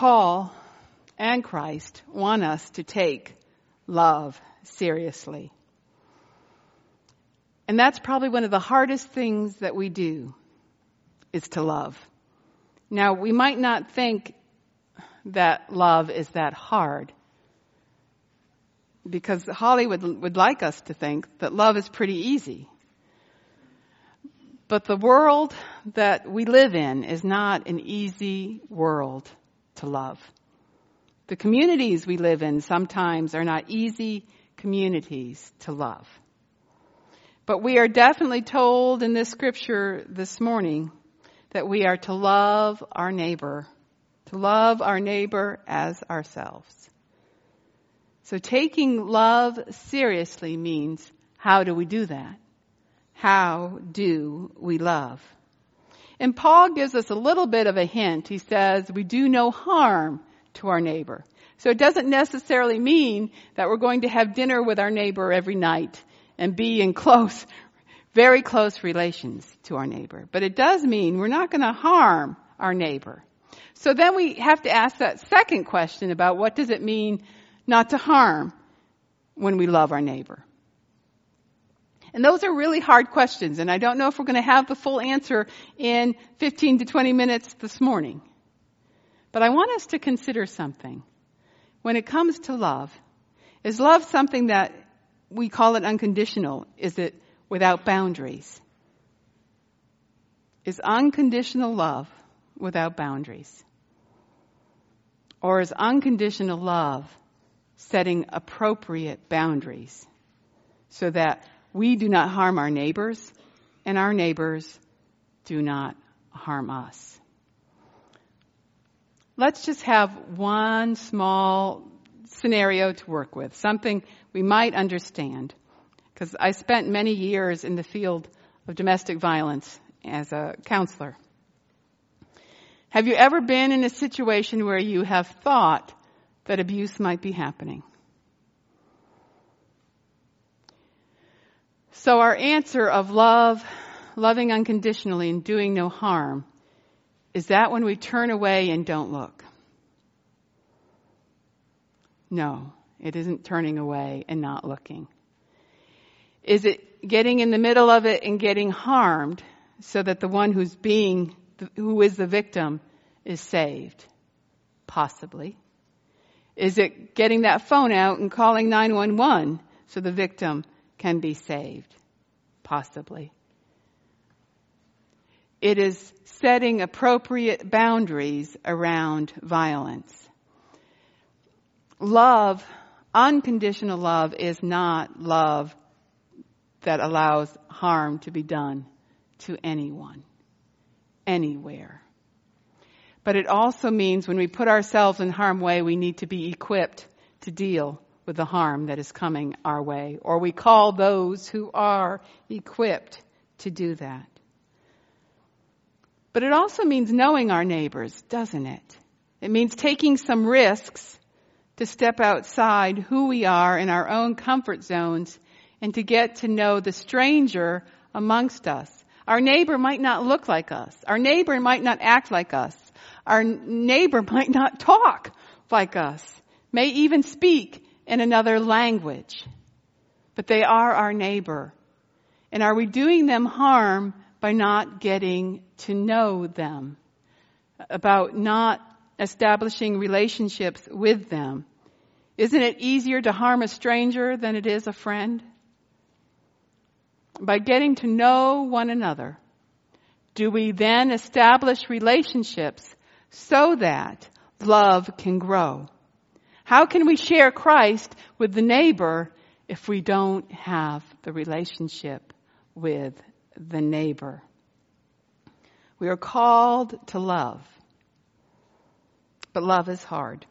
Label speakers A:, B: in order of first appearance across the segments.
A: Paul and Christ want us to take love seriously. And that's probably one of the hardest things that we do, is to love. Now, we might not think that love is that hard, because Hollywood would like us to think that love is pretty easy. But the world that we live in is not an easy world to love. The communities we live in sometimes are not easy communities to love. But we are definitely told in this scripture this morning that we are to love our neighbor as ourselves. So taking love seriously means, how do we do that? How do we love? And Paul gives us a little bit of a hint. He says we do no harm to our neighbor. So it doesn't necessarily mean that we're going to have dinner with our neighbor every night and be in very close relations to our neighbor. But it does mean we're not going to harm our neighbor. So then we have to ask that second question about what does it mean not to harm when we love our neighbor. And those are really hard questions, and I don't know if we're going to have the full answer in 15 to 20 minutes this morning. But I want us to consider something. When it comes to love, is love something that we call it unconditional? Is it without boundaries? Is unconditional love without boundaries? Or is unconditional love setting appropriate boundaries so that we do not harm our neighbors and our neighbors do not harm us? Let's just have one small scenario to work with, something we might understand, because I spent many years in the field of domestic violence as a counselor. Have you ever been in a situation where you have thought that abuse might be happening? So our answer of loving unconditionally and doing no harm, is that when we turn away and don't look? No, it isn't turning away and not looking. Is it getting in the middle of it and getting harmed so that the one who is the victim is saved? Possibly. Is it getting that phone out and calling 911 so the victim can be saved? Possibly. It is setting appropriate boundaries around violence. Love, unconditional love, is not love that allows harm to be done to anyone, anywhere. But it also means when we put ourselves in harm's way, we need to be equipped to deal with the harm that is coming our way. Or we call those who are equipped to do that. But it also means knowing our neighbors, doesn't it? It means taking some risks to step outside who we are in our own comfort zones and to get to know the stranger amongst us. Our neighbor might not look like us. Our neighbor might not act like us. Our neighbor might not talk like us, may even speak in another language. But they are our neighbor. And are we doing them harm by not getting to know them, about not establishing relationships with them? Isn't it easier to harm a stranger than it is a friend? By getting to know one another, do we then establish relationships so that love can grow? How can we share Christ with the neighbor if we don't have the relationship with the neighbor? We are called to love, but love is hard.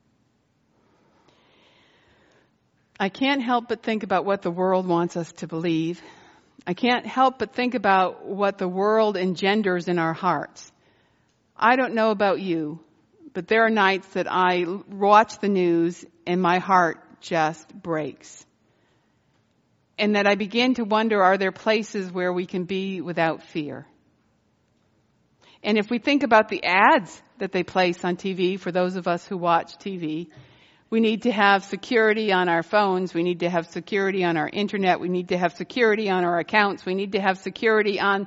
A: I can't help but think about what the world wants us to believe. I can't help but think about what the world engenders in our hearts. I don't know about you, but there are nights that I watch the news and my heart just breaks. And that I begin to wonder, are there places where we can be without fear? And if we think about the ads that they place on TV, for those of us who watch TV, we need to have security on our phones. We need to have security on our internet. We need to have security on our accounts. We need to have security on...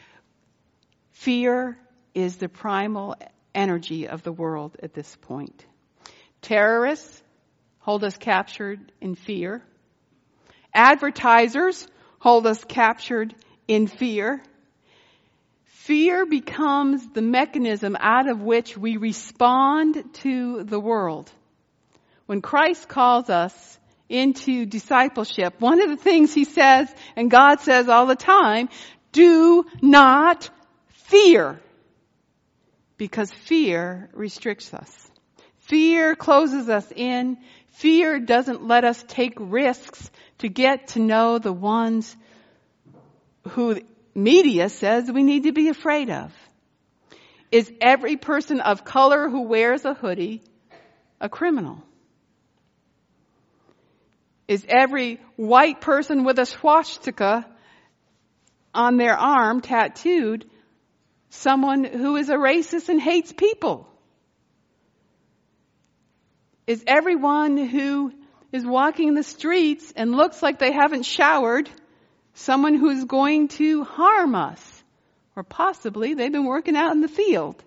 A: Fear is the primal energy of the world at this point. Terrorists hold us captured in fear. Advertisers hold us captured in fear. Fear becomes the mechanism out of which we respond to the world. When Christ calls us into discipleship, one of the things he says, and God says all the time, do not fear. Because fear restricts us. Fear closes us in. Fear doesn't let us take risks to get to know the ones who media says we need to be afraid of. Is every person of color who wears a hoodie a criminal? Is every white person with a swastika on their arm tattooed someone who is a racist and hates people? Is everyone who is walking the streets and looks like they haven't showered someone who's going to harm us? Or possibly they've been working out in the field.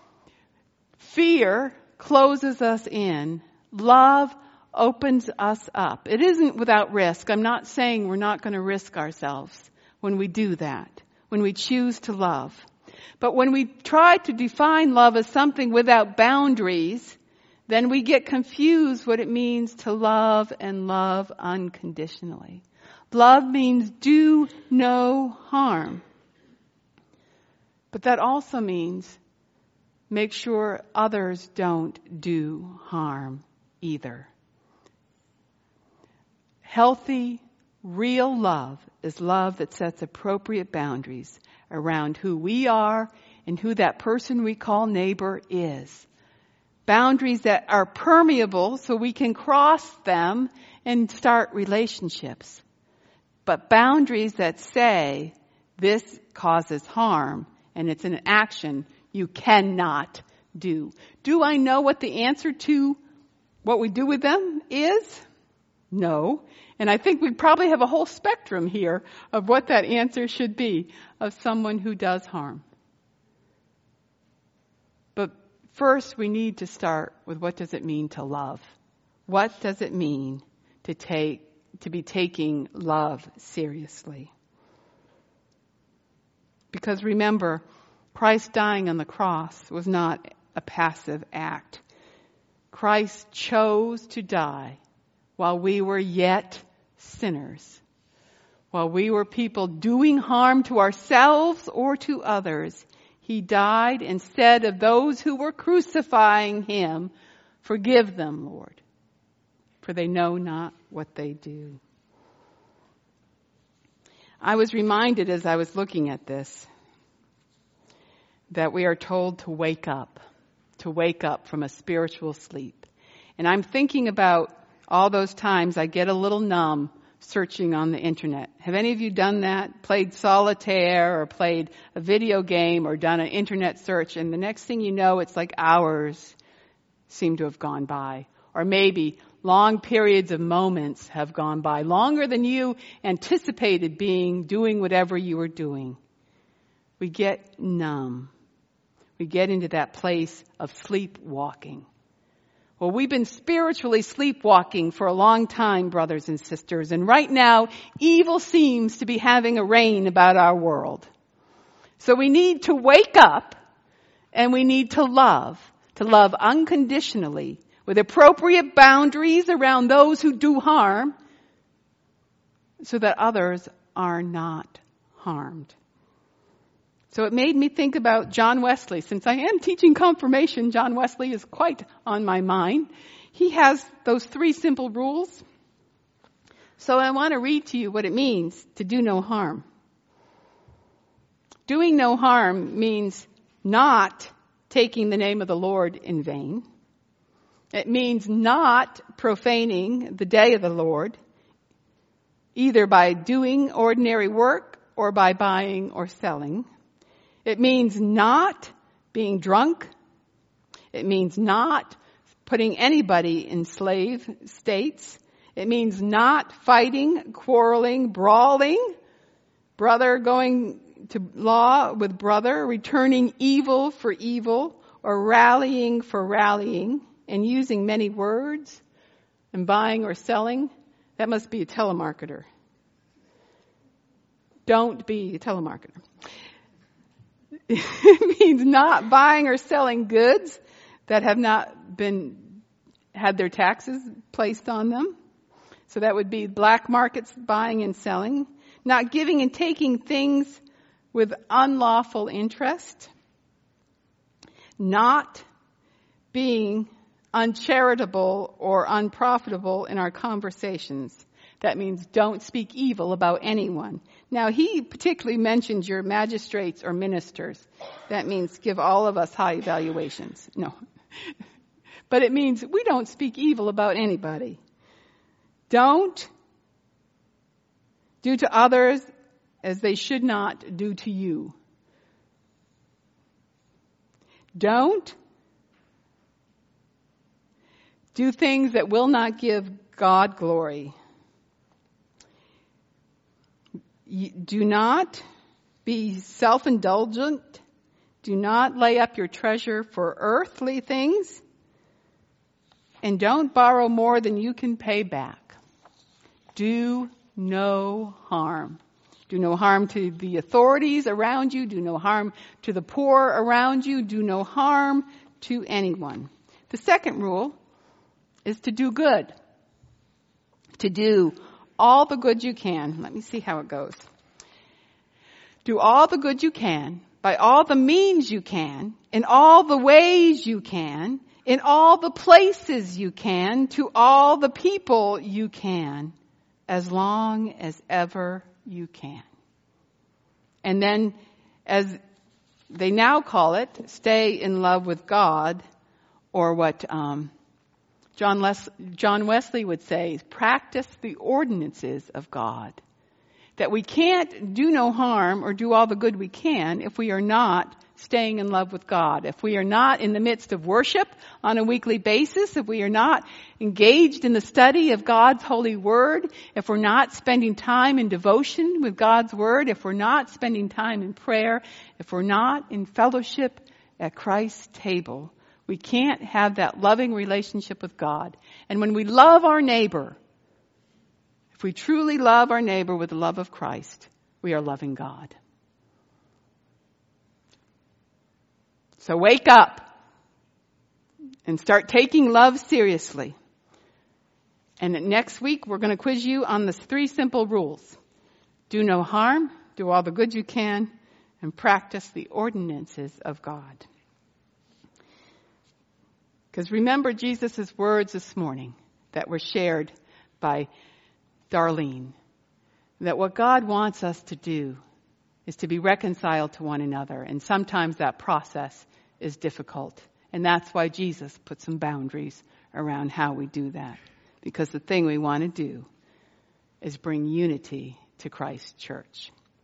A: Fear closes us in. Love opens us up. It isn't without risk. I'm not saying we're not going to risk ourselves when we do that, when we choose to love. But when we try to define love as something without boundaries, then we get confused what it means to love and love unconditionally. Love means do no harm. But that also means make sure others don't do harm either. Healthy, real love is love that sets appropriate boundaries around who we are and who that person we call neighbor is. Boundaries that are permeable so we can cross them and start relationships. But boundaries that say this causes harm and it's an action you cannot do. Do I know what the answer to what we do with them is? No. And I think we probably have a whole spectrum here of what that answer should be of someone who does harm. But first we need to start with what does it mean to love? What does it mean to be taking love seriously? Because remember, Christ dying on the cross was not a passive act. Christ chose to die while we were yet sinners, while we were people doing harm to ourselves or to others. He died and said of those who were crucifying him, "Forgive them, Lord, for they know not what they do." I was reminded as I was looking at this that we are told to wake up from a spiritual sleep. And I'm thinking about all those times I get a little numb searching on the internet. Have any of you done that? Played solitaire or played a video game or done an internet search, and the next thing you know, it's like hours seem to have gone by. Or maybe long periods of moments have gone by, longer than you anticipated doing whatever you were doing. We get numb. We get into that place of sleepwalking. Well, we've been spiritually sleepwalking for a long time, brothers and sisters, and right now, evil seems to be having a reign about our world. So we need to wake up, and we need to love unconditionally, with appropriate boundaries around those who do harm, so that others are not harmed. So it made me think about John Wesley. Since I am teaching confirmation, John Wesley is quite on my mind. He has those 3 simple rules. So I want to read to you what it means to do no harm. Doing no harm means not taking the name of the Lord in vain. It means not profaning the day of the Lord, either by doing ordinary work or by buying or selling. It means not being drunk. It means not putting anybody in slave states. It means not fighting, quarreling, brawling, brother going to law with brother, returning evil for evil, or rallying for rallying, and using many words, and buying or selling. That must be a telemarketer. Don't be a telemarketer. It means not buying or selling goods that have not had their taxes placed on them. So that would be black markets, buying and selling. Not giving and taking things with unlawful interest. Not being uncharitable or unprofitable in our conversations. That means don't speak evil about anyone. Now, he particularly mentions your magistrates or ministers. That means give all of us high evaluations. No. But it means we don't speak evil about anybody. Don't do to others as they should not do to you. Don't do things that will not give God glory. Do not be self-indulgent. Do not lay up your treasure for earthly things. And don't borrow more than you can pay back. Do no harm. Do no harm to the authorities around you. Do no harm to the poor around you. Do no harm to anyone. The second rule is to do good. To do all the good you can. Let me see how it goes. Do all the good you can, by all the means you can, in all the ways you can, in all the places you can, to all the people you can, as long as ever you can. And then, as they now call it, stay in love with God, or what John Wesley would say, practice the ordinances of God. That we can't do no harm or do all the good we can if we are not staying in love with God. If we are not in the midst of worship on a weekly basis, if we are not engaged in the study of God's holy word, if we're not spending time in devotion with God's word, if we're not spending time in prayer, if we're not in fellowship at Christ's table, we can't have that loving relationship with God. And when we love our neighbor, if we truly love our neighbor with the love of Christ, we are loving God. So wake up and start taking love seriously. And next week, we're going to quiz you on the 3 simple rules. Do no harm, do all the good you can, and practice the ordinances of God. Because remember Jesus' words this morning that were shared by Darlene, that what God wants us to do is to be reconciled to one another. And sometimes that process is difficult. And that's why Jesus put some boundaries around how we do that. Because the thing we want to do is bring unity to Christ's church.